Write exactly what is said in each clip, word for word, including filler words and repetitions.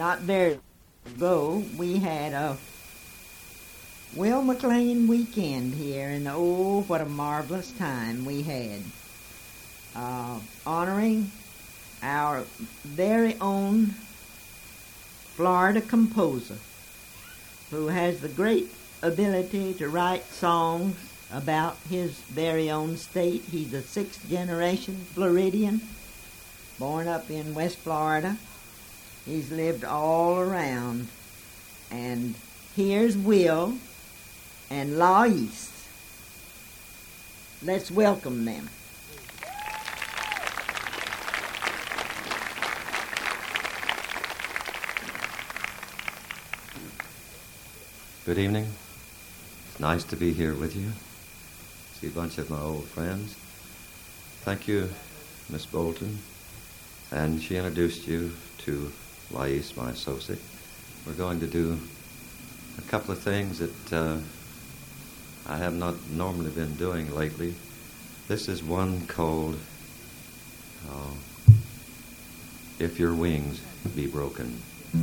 not very ago, we had a Will McLean weekend here, and oh, what a marvelous time we had. Uh, honoring our very own Florida composer, who has the great ability to write songs about his very own state. He's a sixth generation Floridian, born up in West Florida. He's lived all around. And here's Will and La East. Let's welcome them. Good evening. It's nice to be here with you. See a bunch of my old friends. Thank you, Miss Bolton. And she introduced you to Lais, my associate. We're going to do a couple of things that uh, I have not normally been doing lately. This is one called uh, If Your Wings Be Broken.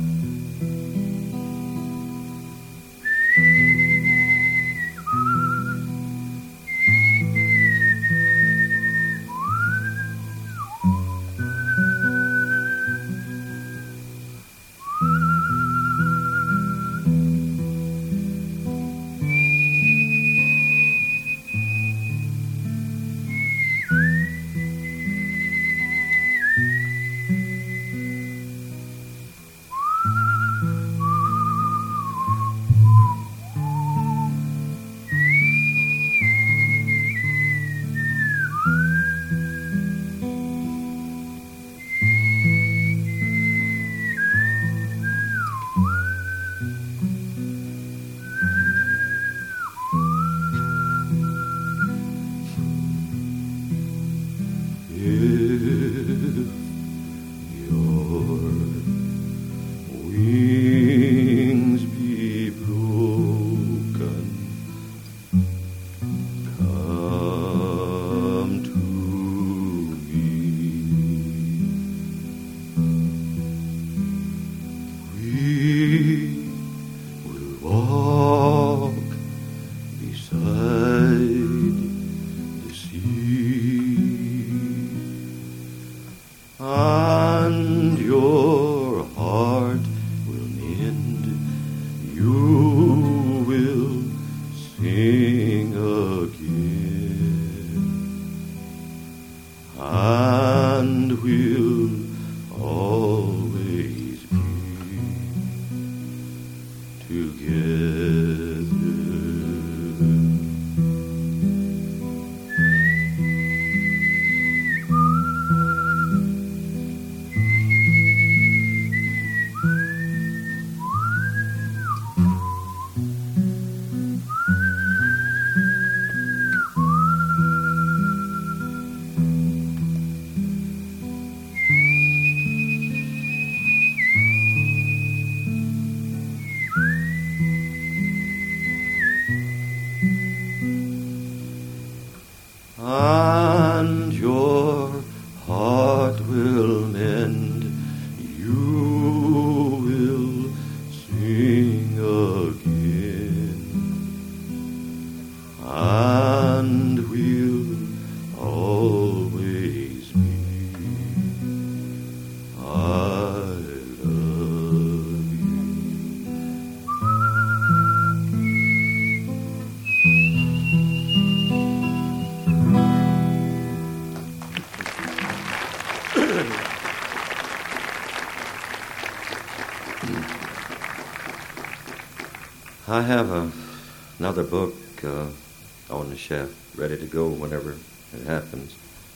I have a, another book uh, on the shelf, ready to go whenever it happens.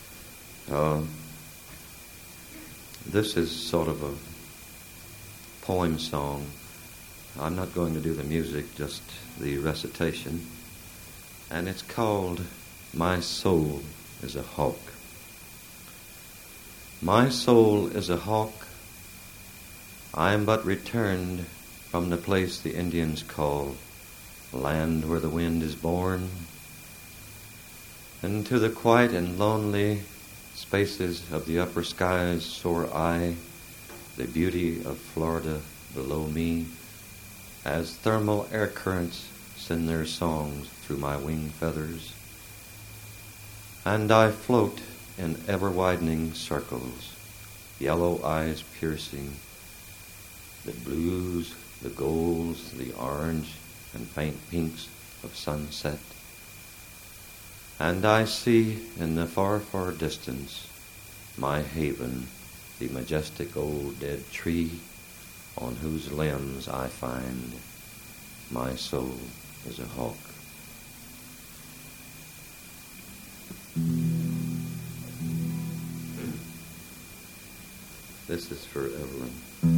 Uh, this is sort of a poem song. I'm not going to do the music, just the recitation. And it's called My Soul is a Hawk. My soul is a hawk. I am but returned from the place the Indians call land where the wind is born, and to the quiet and lonely spaces of the upper skies soar I, the beauty of Florida below me, as thermal air currents send their songs through my wing feathers. And I float in ever-widening circles, yellow eyes piercing, the blues, the golds, the orange, and faint pinks of sunset. And I see in the far, far distance my haven, the majestic old dead tree on whose limbs I find my soul is a hawk. This is for Evelyn.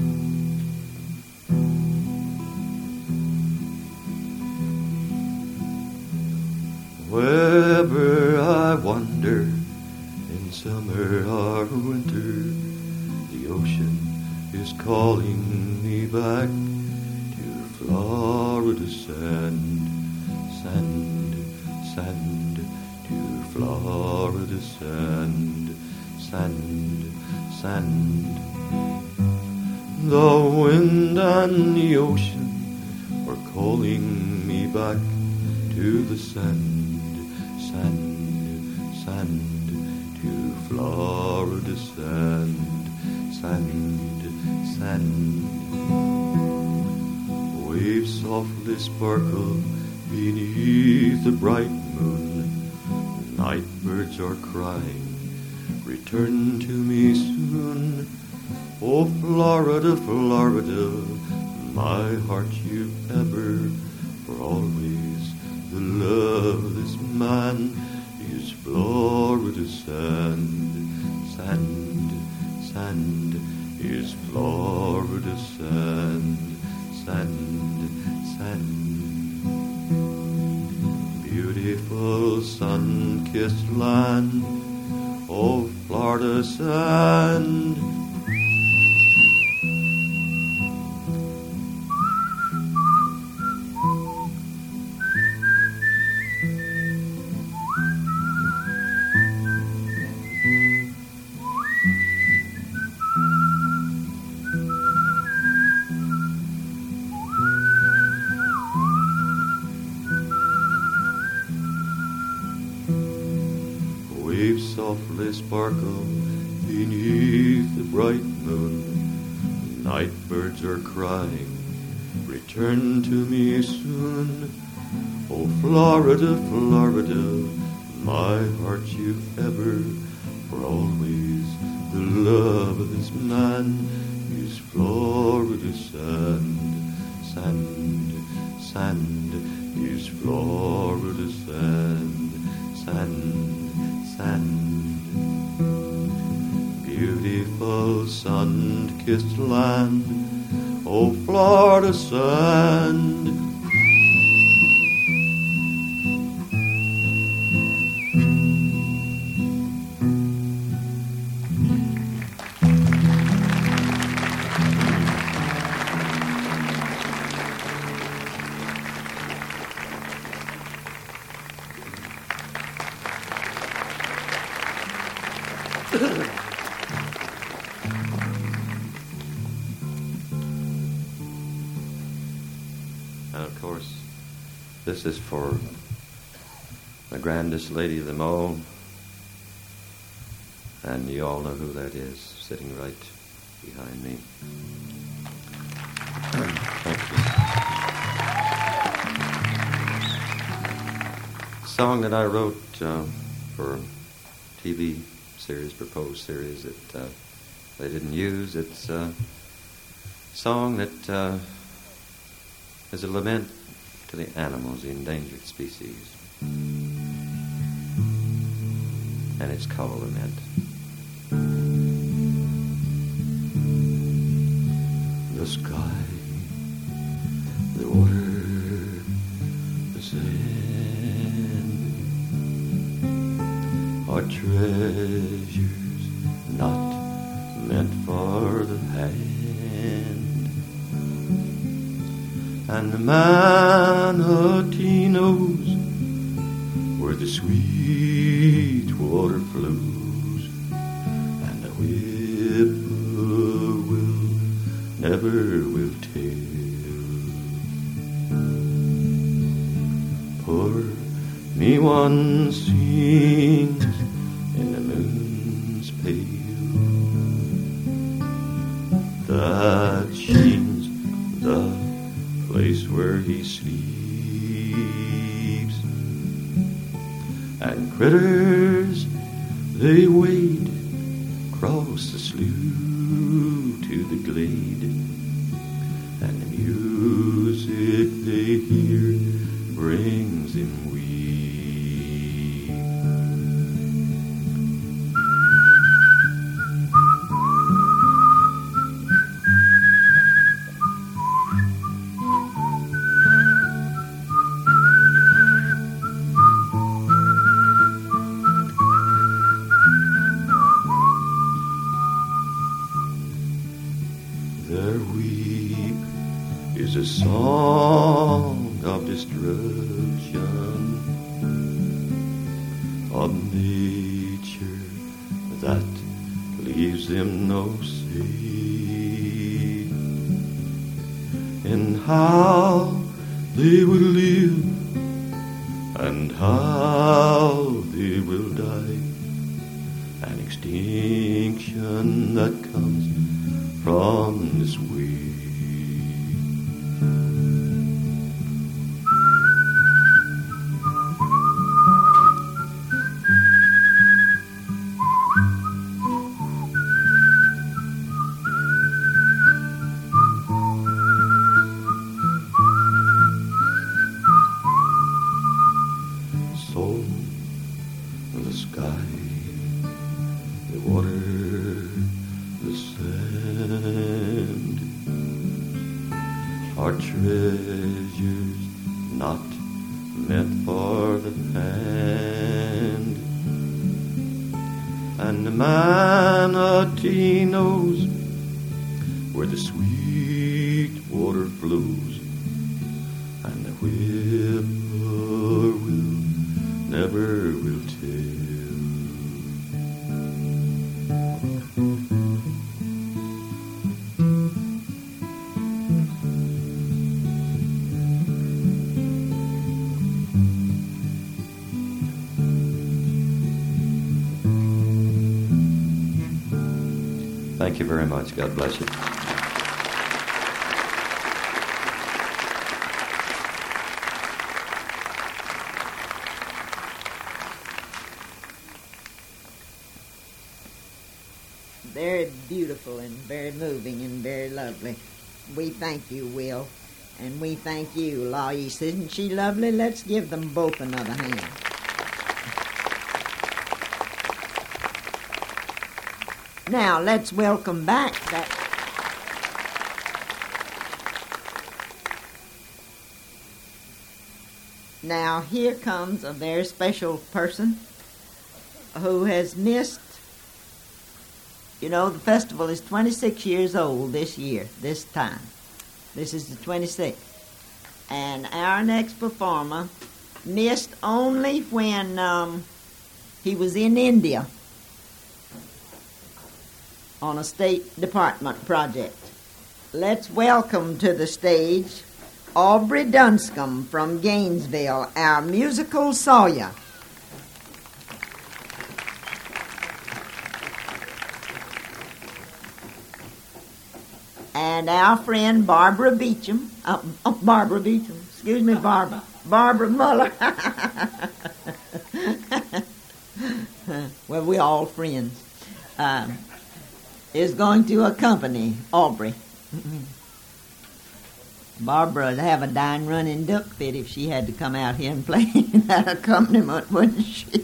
Wherever I wander, in summer or winter, the ocean is calling me back to Florida sand, sand, sand, to Florida sand, sand, sand. The wind and the ocean are calling me back to the sand, sand, sand, to Florida sand, sand, sand. Waves softly sparkle beneath the bright moon. Night birds are crying, return to me soon. Oh, Florida, Florida, my heart you've ever, for always, the love of this man is Florida sand, sand, sand, is Florida sand, sand, sand. Beautiful sun-kissed land, oh, Florida sand. Waves softly sparkle beneath the bright moon. Night birds are crying, return to me soon. Oh, Florida, Florida, my heart you've ever, for always, the love of this man is Florida sand, sand, sand, is Florida sand, sand, sand. Beautiful sun-kissed land, oh, Florida sand. And of course, this is for the grandest lady of them all, and you all know who that is, sitting right behind me. Thank you. Song that I wrote uh, for T V series, proposed series that uh, they didn't use. It's a song that uh, is a lament to the animals, the endangered species. And it's called Lament. The sky, the water, the sand are treasures not meant for the hand. And the manatee knows where the sweet water flows, and the whippoorwill never will tell me one sings in the moon's pale that sheens the place where he sleeps, and critters they wade across the slough to the glade, and the music they hear brings them weep. Their weep is a song of destruction, of nature that leaves them no say in how they will live and how they will die, an extinction that comes from this way. So the sky, the water, the sand are treasures not meant for the hand, and the manatee knows where the sweet water flows, and the whippoorwill never will tell. Thank you very much. God bless you. Very beautiful and very moving and very lovely. We thank you, Will, and we thank you, Lois. Isn't she lovely? Let's give them both another hand. Now, let's welcome back that... Now, here comes a very special person who has missed... You know, the festival is twenty-six years old this year, this time. This is the twenty-sixth. And our next performer missed only when um, he was in India on a State Department project. Let's welcome to the stage Aubrey Dunscombe from Gainesville, our musical Sawyer. And our friend Barbara Beecham, uh, uh, Barbara Beecham, excuse me, Barbara, Barbara Muller. Well, we're all friends. Uh, is going to accompany Aubrey. Barbara would have a dying running duck fit if she had to come out here and play that accompaniment, wouldn't she?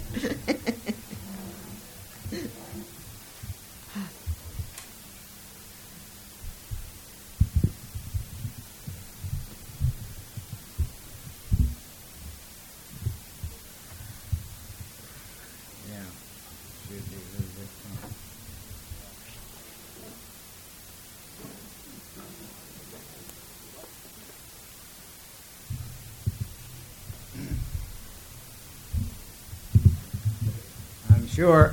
Sure,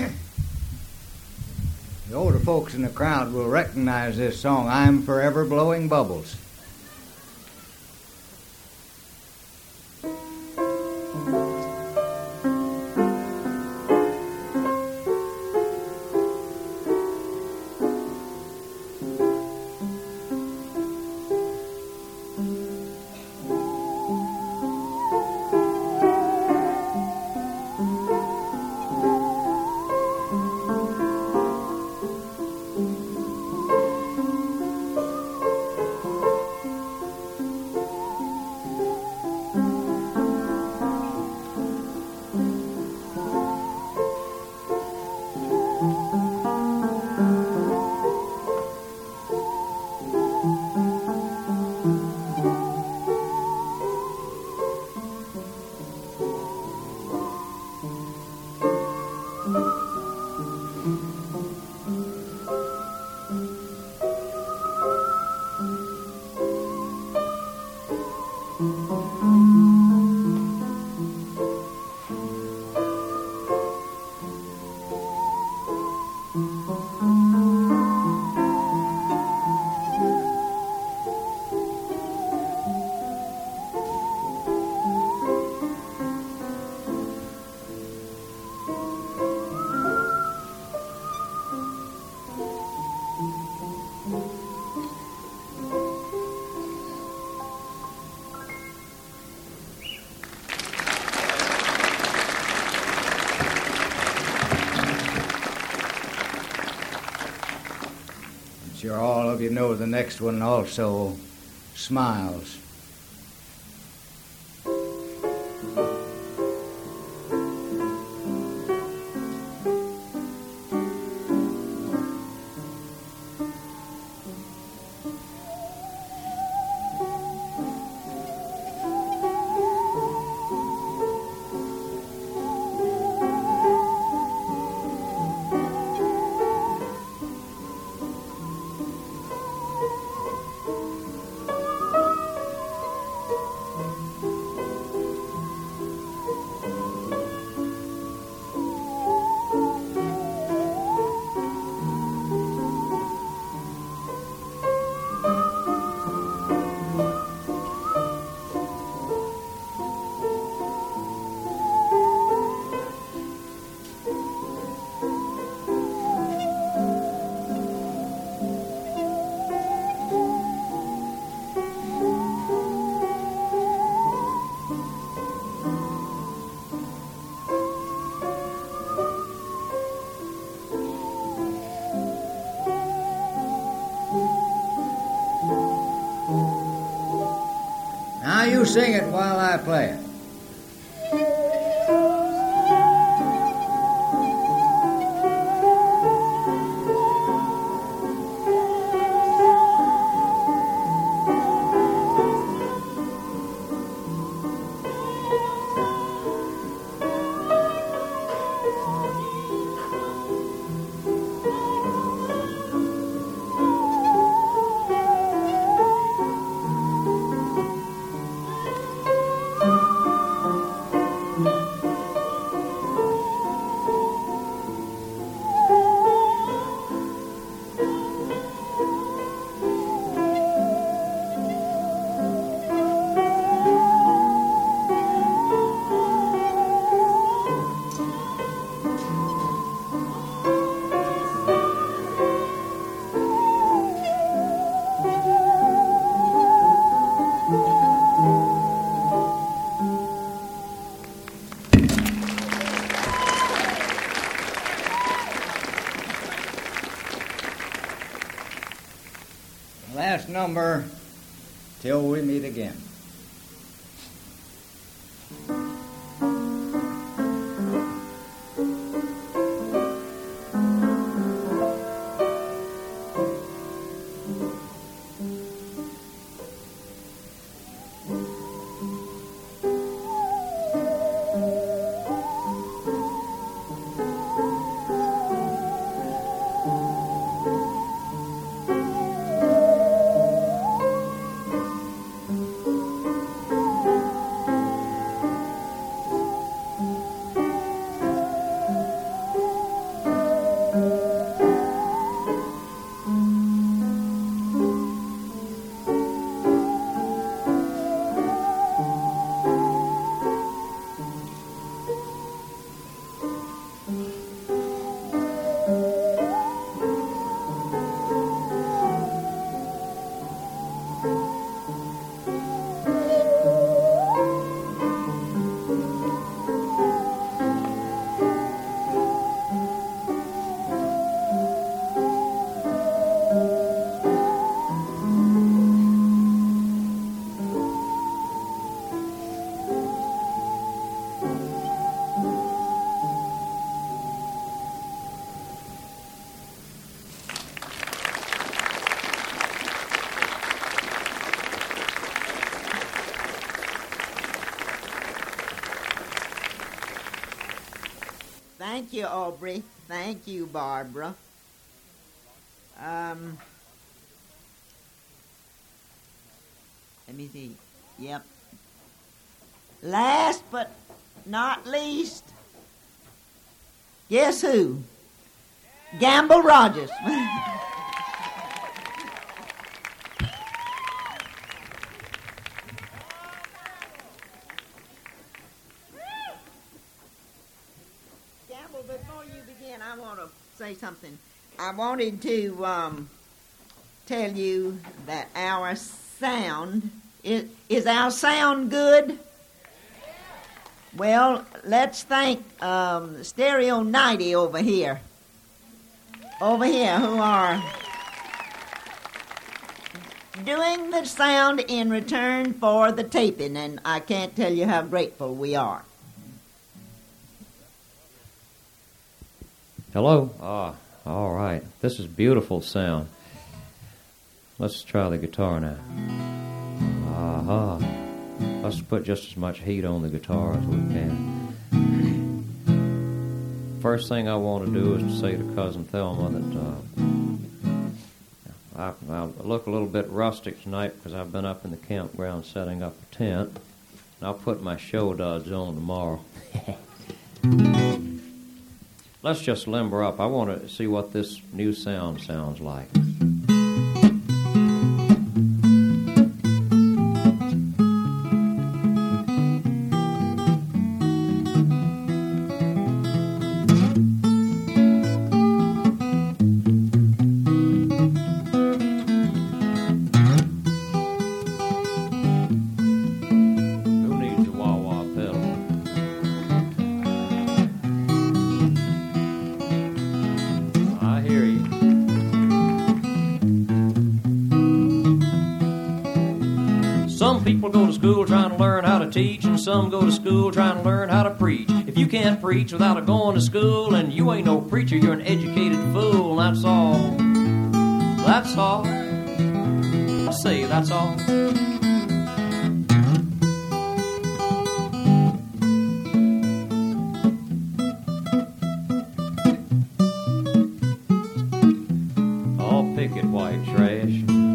the older folks in the crowd will recognize this song, I'm Forever Blowing Bubbles. Sure, all of you know the next one also, Smiles. Now you sing it while I play it. Last number, Till We Meet Again. Thank you, Aubrey. Thank you, Barbara. Um, let me see. Yep. Last but not least, guess who? Gamble Rogers. Gamble, before you begin, I want to say something. I wanted to um, tell you that our sound, is, is our sound good? Well, let's thank um, Stereo ninety over here. Over here, who are doing the sound in return for the taping, and I can't tell you how grateful we are. Hello? Ah, all right. This is beautiful sound. Let's try the guitar now. Aha. Let's put just as much heat on the guitar as we can. First thing I want to do is to say to Cousin Thelma that uh, I, I look a little bit rustic tonight because I've been up in the campground setting up a tent. And I'll put my show duds on tomorrow. Let's just limber up. I want to see what this new sound sounds like. Teach, and some go to school trying to learn how to preach. If you can't preach without a going to school, and you ain't no preacher, you're an educated fool. That's all. That's all. I say that's all. All picket white trash.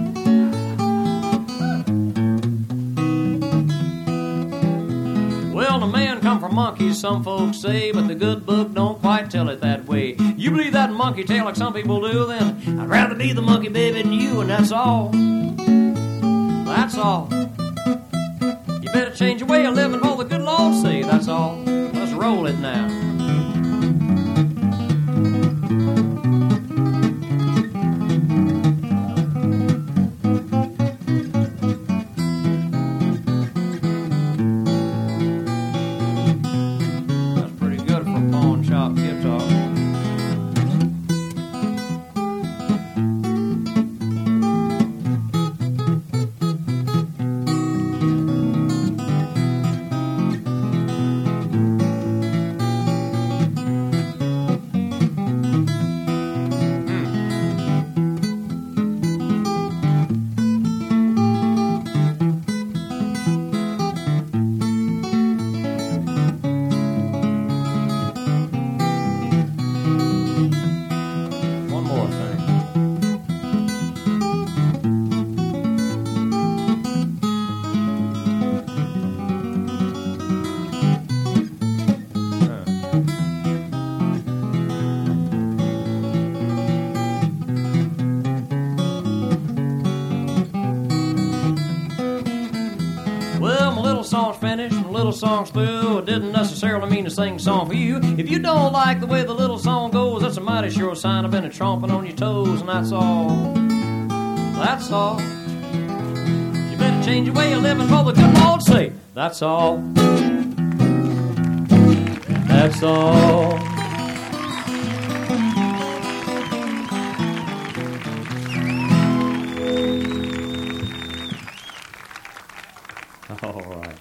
Monkeys, some folks say, but the good book don't quite tell it that way. You believe that monkey tale like some people do, then I'd rather be the monkey baby than you, and that's all. That's all. You better change your way of living for the good Lord's sake, that's all. Let's roll it now. Songs through, it didn't necessarily mean to sing a song for you. If you don't like the way the little song goes, that's a mighty sure sign I've been a tromping on your toes, and that's all. That's all. You better change your way of living for the good Lord's sake. That's all. That's all. All right.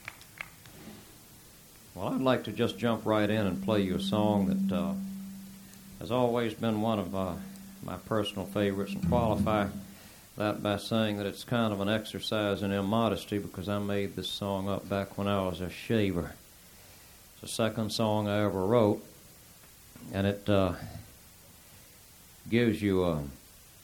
Well, I'd like to just jump right in and play you a song that uh, has always been one of uh, my personal favorites, and qualify that by saying that it's kind of an exercise in immodesty because I made this song up back when I was a shaver. It's the second song I ever wrote, and it uh, gives you a,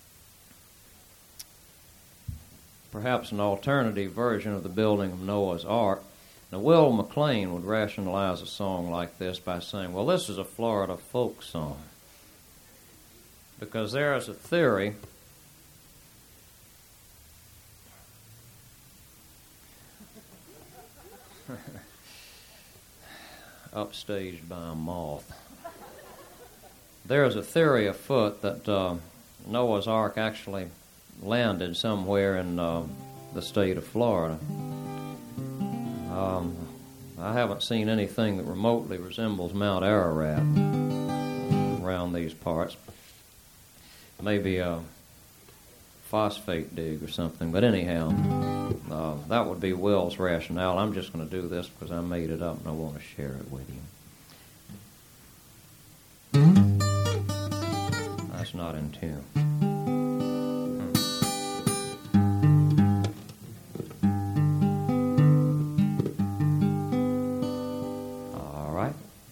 perhaps an alternative version of the building of Noah's Ark. Now, Will McLean would rationalize a song like this by saying, well, this is a Florida folk song, because there is a theory upstaged by a moth. There is a theory afoot that uh, Noah's Ark actually landed somewhere in uh, the state of Florida. Um, I haven't seen anything that remotely resembles Mount Ararat around these parts. Maybe a phosphate dig or something, but anyhow, uh, that would be Will's rationale. I'm just going to do this because I made it up and I want to share it with you. That's not in tune. All right.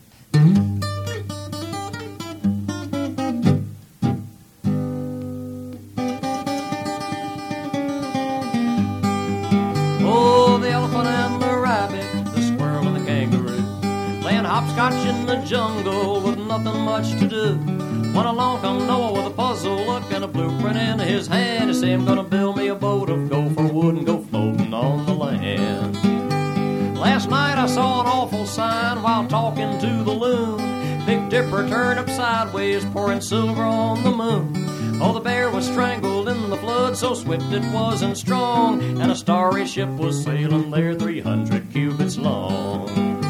Oh, the elephant and the rabbit, the squirrel and the kangaroo, playing hopscotch in the jungle with nothing much to do. When along come Noah with a puzzle look and a blueprint in his hand, he say, I'm gonna build me a boat of gopher wood and go floating on the land. Last night I saw an awful sign while talking to the loon. Big Dipper turned up sideways, pouring silver on the moon. Oh, the bear was strangled in the flood, so swift it was and strong, and a starry ship was sailing there three hundred cubits long.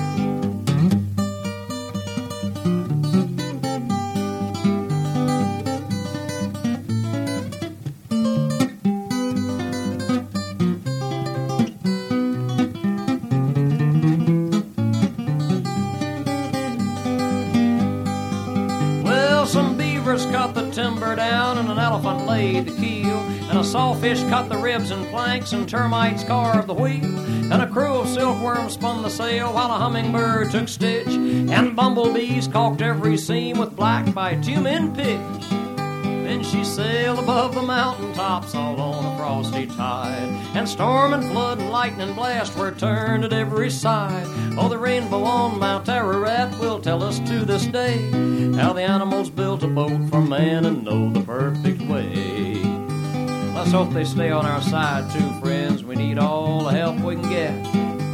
Cut the timber down and an elephant laid the keel, and a sawfish cut the ribs and planks and termites carved the wheel, and a crew of silkworms spun the sail while a hummingbird took stitch, and bumblebees caulked every seam with black bitumen pitch. Then she sailed above the mountaintops all on a frosty tide, and storm and flood and lightning blast were turned at every side. Oh, the rainbow on Mount Ararat will tell us to this day how the animals built a boat for man and know the perfect way. Let's hope they stay on our side too, friends. We need all the help we can get.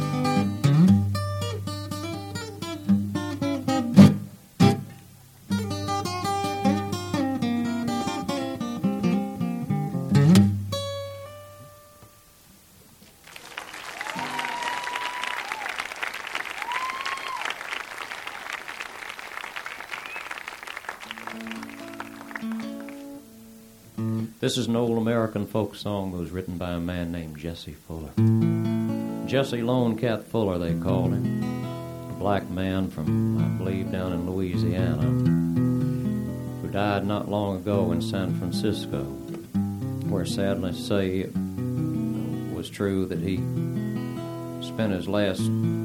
This is an old American folk song that was written by a man named Jesse Fuller. Jesse Lone Cat Fuller, they called him. A black man from, I believe, down in Louisiana, who died not long ago in San Francisco, where sadly to say it was true that he spent his last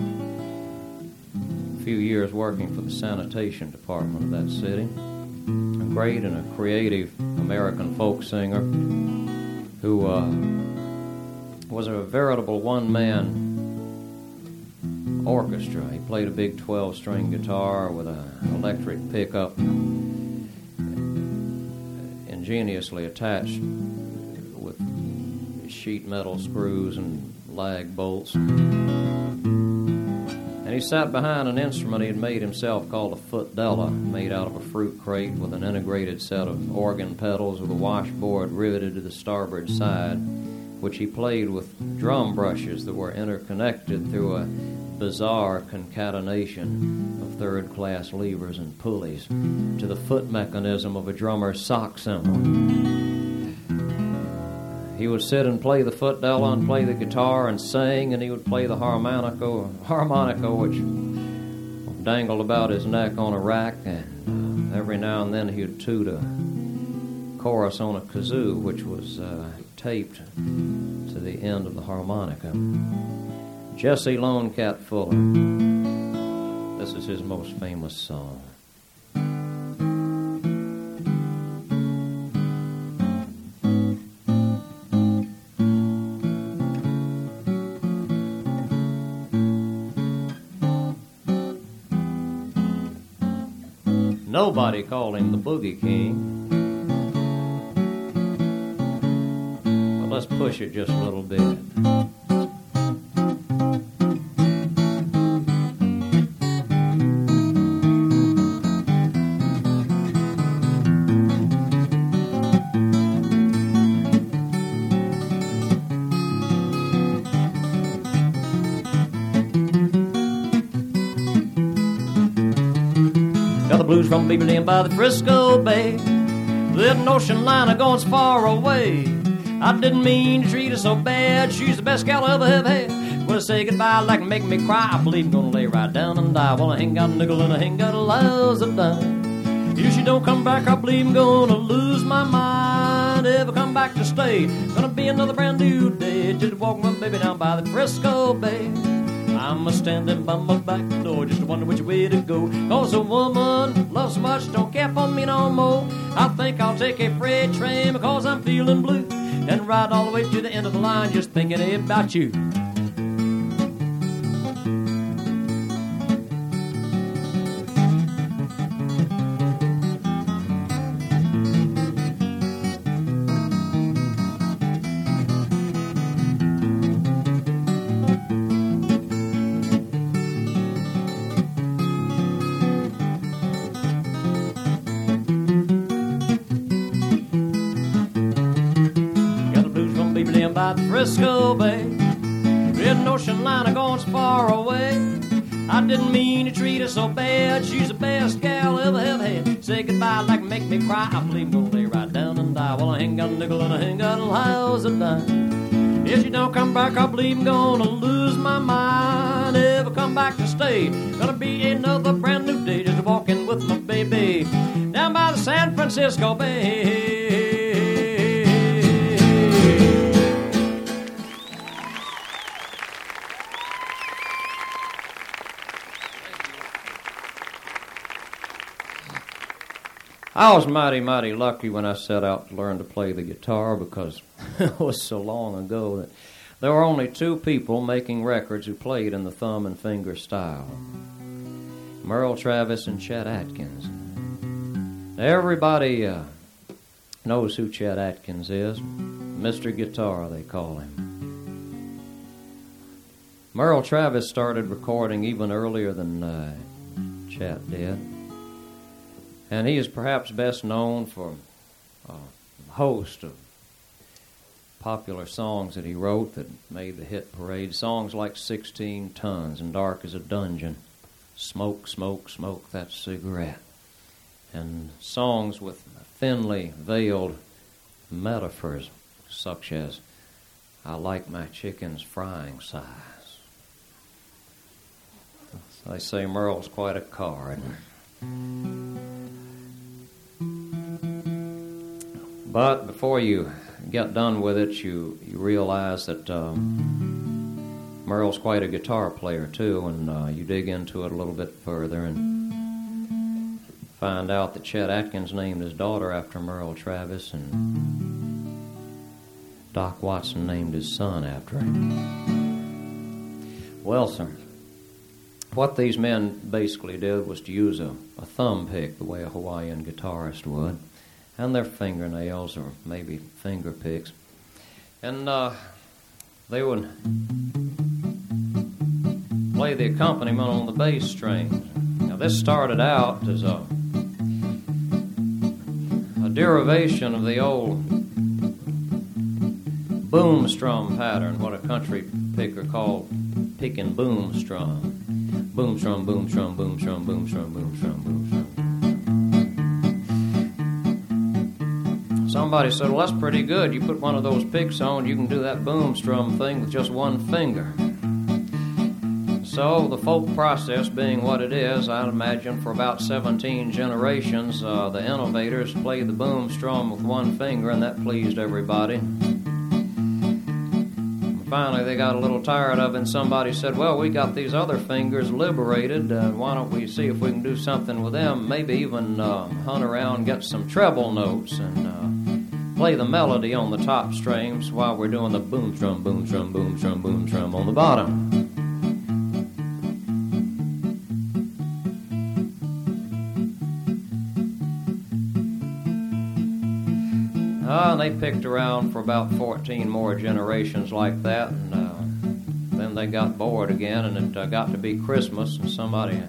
few years working for the sanitation department of that city. A great and a creative American folk singer who uh, was a veritable one-man orchestra. He played a big twelve-string guitar with an electric pickup ingeniously attached with sheet metal screws and lag bolts. And he sat behind an instrument he had made himself called a footdella, made out of a fruit crate with an integrated set of organ pedals with a washboard riveted to the starboard side, which he played with drum brushes that were interconnected through a bizarre concatenation of third-class levers and pulleys to the foot mechanism of a drummer's sock cymbal. He would sit and play the footdella and play the guitar and sing, and he would play the harmonica, harmonica which dangled about his neck on a rack, and uh, every now and then he would toot a chorus on a kazoo, which was uh, taped to the end of the harmonica. Jesse Lone Cat Fuller. This is his most famous song. Nobody called him the Boogie King. But let's push it just a little bit. Blues from Beaver Dam by the Frisco Bay. That ocean liner going so far away. I didn't mean to treat her so bad. She's the best gal I ever have had. Well, say goodbye like make me cry. I believe I'm gonna lay right down and die. Well, I ain't got a nickel and I ain't got a lousy dime. If she don't come back, I believe I'm gonna lose my mind. Ever come back to stay? Gonna be another brand new day. Just walk my baby down by the Frisco Bay. I'm a standing by my back door, just wonder which way to go. Cause a woman loves so much, don't care for me no more. I think I'll take a freight train because I'm feeling blue, and ride all the way to the end of the line just thinking about you. By the Frisco Bay, red ocean liner going so far away. I didn't mean to treat her so bad. She's the best gal I ever have had. Say goodbye like make me cry. I believe I'm gonna lay right down and die. Well, I ain't got a nickel and I ain't got a lousy dime. If she don't come back, I believe I'm gonna lose my mind. Ever come back to stay? Gonna be another brand new day. Just walking with my baby down by the San Francisco Bay. I was mighty, mighty lucky when I set out to learn to play the guitar because it was so long ago that there were only two people making records who played in the thumb and finger style. Merle Travis and Chet Atkins. Everybody uh, knows who Chet Atkins is. Mister Guitar, they call him. Merle Travis started recording even earlier than uh, Chet did. And he is perhaps best known for a host of popular songs that he wrote that made the hit parade. Songs like sixteen tons and Dark as a Dungeon, Smoke, Smoke, Smoke That Cigarette. And songs with thinly veiled metaphors such as I like my chickens frying size. They say Merle's quite a card. But before you get done with it, you, you realize that um, Merle's quite a guitar player, too, and uh, you dig into it a little bit further and find out that Chet Atkins named his daughter after Merle Travis, and Doc Watson named his son after him. Well, sir, what these men basically did was to use a, a thumb pick the way a Hawaiian guitarist would, and their fingernails, or maybe finger picks. And uh, they would play the accompaniment on the bass strings. Now, this started out as a, a derivation of the old boom strum pattern, what a country picker called picking boom strum. Boom strum, boom strum, boom strum, boom strum, boom strum, boom strum. Somebody said, well, that's pretty good. You put one of those picks on, you can do that boom strum thing with just one finger. So the folk process being what it is, I'd imagine for about seventeen generations, uh, the innovators played the boom strum with one finger, and that pleased everybody. Finally, they got a little tired of it, and somebody said, well, we got these other fingers liberated. Uh, why don't we see if we can do something with them? Maybe even uh, hunt around and get some treble notes and uh, play the melody on the top strings while we're doing the boom strum, boom strum, boom strum, boom strum on the bottom. Uh, they picked around for about fourteen more generations like that, and uh, then they got bored again, and it uh, got to be Christmas, and somebody...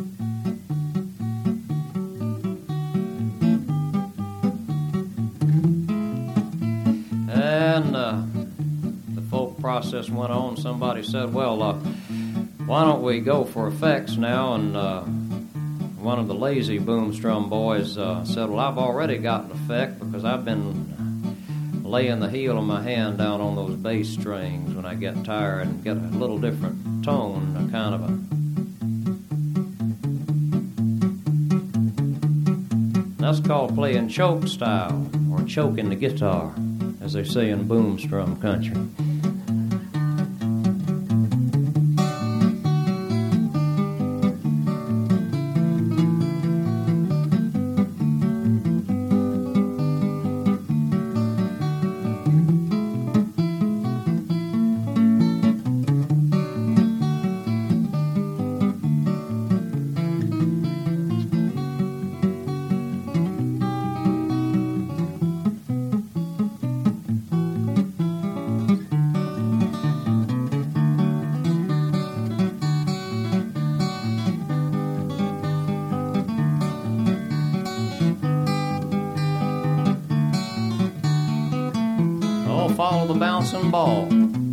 And uh, the folk process went on. Somebody said, well, uh, why don't we go for effects now? And uh, one of the lazy boomstrum boys uh, said, well, I've already got an effect because I've been laying the heel of my hand down on those bass strings when I get tired and get a little different tone, a kind of a... That's called playing choke style, or choking the guitar, as they say in boomstrum country. Follow the bouncing ball.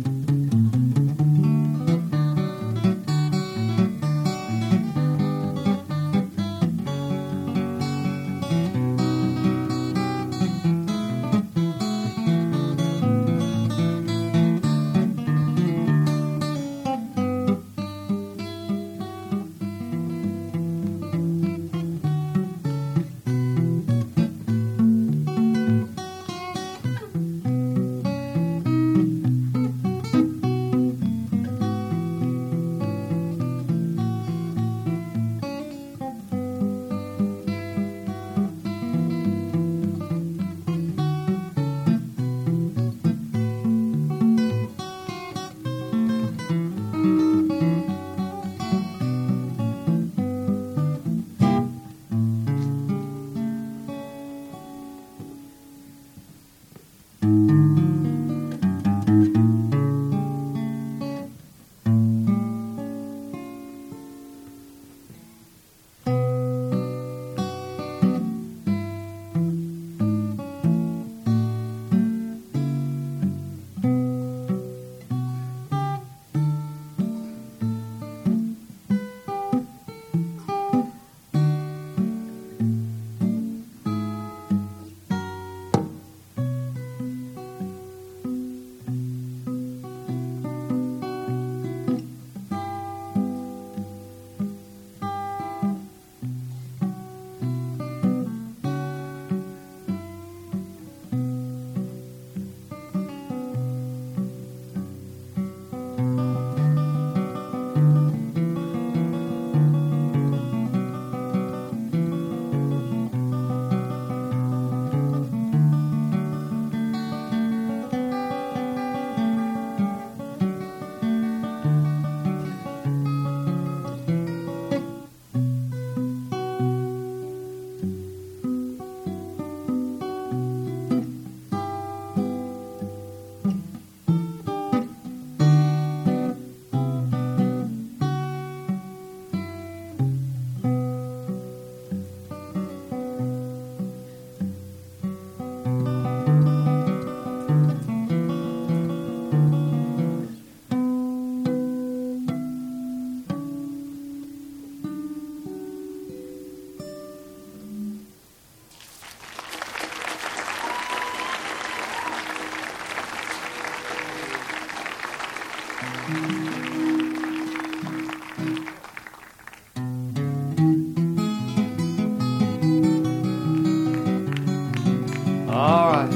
All right.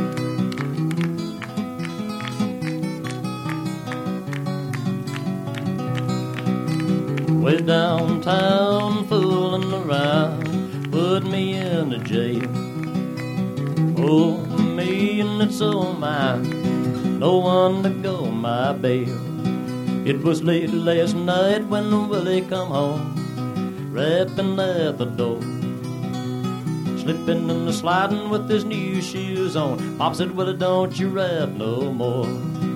Way downtown fooling around, put me in the jail. Oh, me and it's all mine, no one to go my bail. It was late last night when Willie come home, rapping at the door. slipping and a sliding with his new shoes on. Pop said, well, don't you rap no more.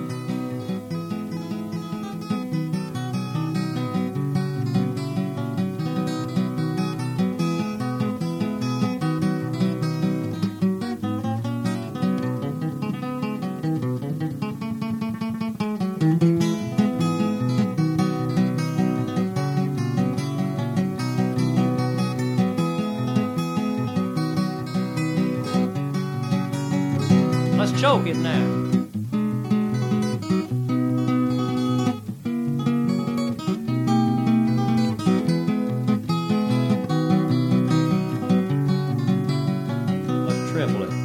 Let's choke it now. Let's triple it.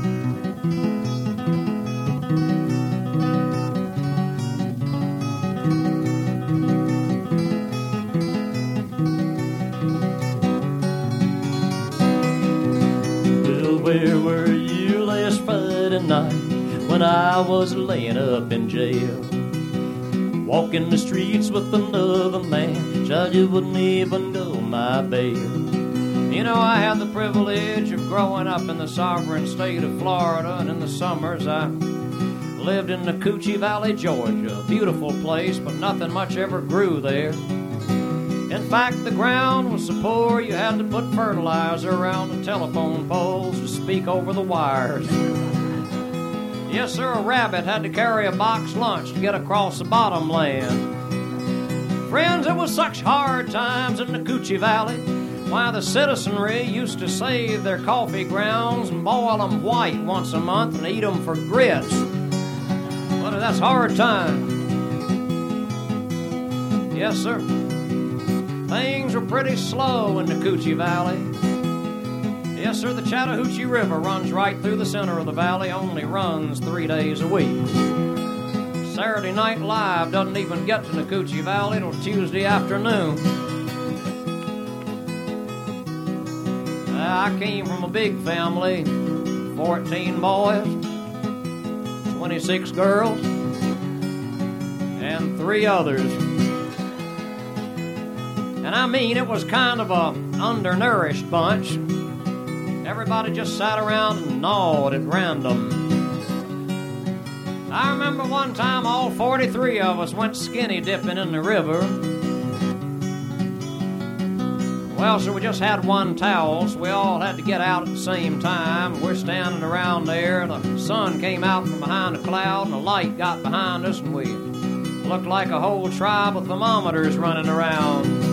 Well, where were you last Friday night when I was laying up in jail? Walking the streets with another man, judge you wouldn't even know my bail. You know, I had the privilege of growing up in the sovereign state of Florida, and in the summers I lived in the Coochie Valley, Georgia. A beautiful place, but nothing much ever grew there. In fact, the ground was so poor you had to put fertilizer around the telephone poles to speak over the wires. Yes, sir, a rabbit had to carry a box lunch to get across the bottomland. Friends, it was such hard times in the Coochie Valley. Why, the citizenry used to save their coffee grounds and boil them white once a month and eat them for grits. Well, that's hard time. Yes, sir. Things were pretty slow in the Coochie Valley. Yes, sir, the Chattahoochee River runs right through the center of the valley, only runs three days a week. Saturday Night Live doesn't even get to the Coochie Valley till Tuesday afternoon. I came from a big family, fourteen boys, twenty-six girls, and three others. And I mean, it was kind of a undernourished bunch. Everybody just sat around and gnawed at random. I remember one time all forty-three of us went skinny dipping in the river. Well, so we just had one towel, so we all had to get out at the same time. We're standing around there, and the sun came out from behind a cloud, and a light got behind us, and we looked like a whole tribe of thermometers running around.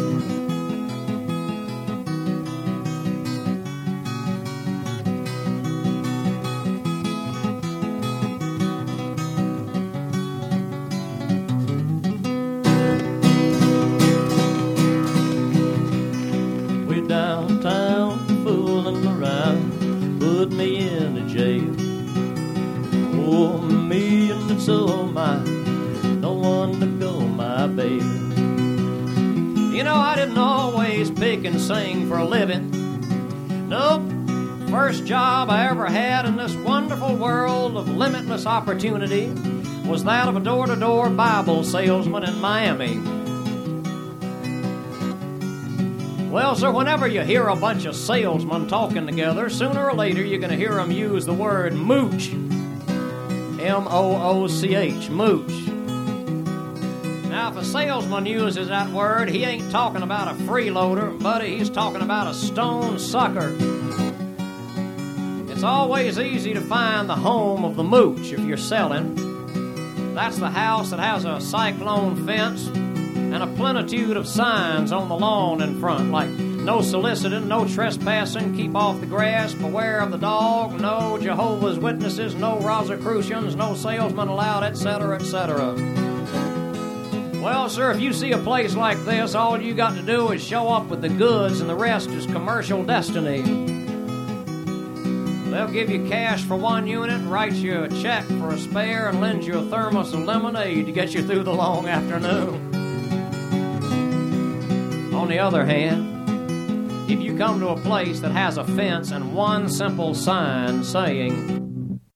Downtown, fooling around, put me in a jail. Oh, me and it's all mine, no one to go my baby. You know, I didn't always pick and sing for a living. Nope, first job I ever had in this wonderful world of limitless opportunity was that of a door-to-door Bible salesman in Miami. Well, sir, whenever you hear a bunch of salesmen talking together, sooner or later you're going to hear them use the word mooch. M O O C H, mooch. Now, if a salesman uses that word, he ain't talking about a freeloader, buddy, he's talking about a stone sucker. It's always easy to find the home of the mooch if you're selling. That's the house that has a cyclone fence and a plenitude of signs on the lawn in front, like no soliciting, no trespassing, keep off the grass, beware of the dog, no Jehovah's Witnesses, no Rosicrucians, no salesmen allowed, et cetera, et cetera. Well, sir, if you see a place like this, all you got to do is show up with the goods, and the rest is commercial destiny. They'll give you cash for one unit, write you a check for a spare, and lend you a thermos of lemonade to get you through the long afternoon. On the other hand, if you come to a place that has a fence and one simple sign saying,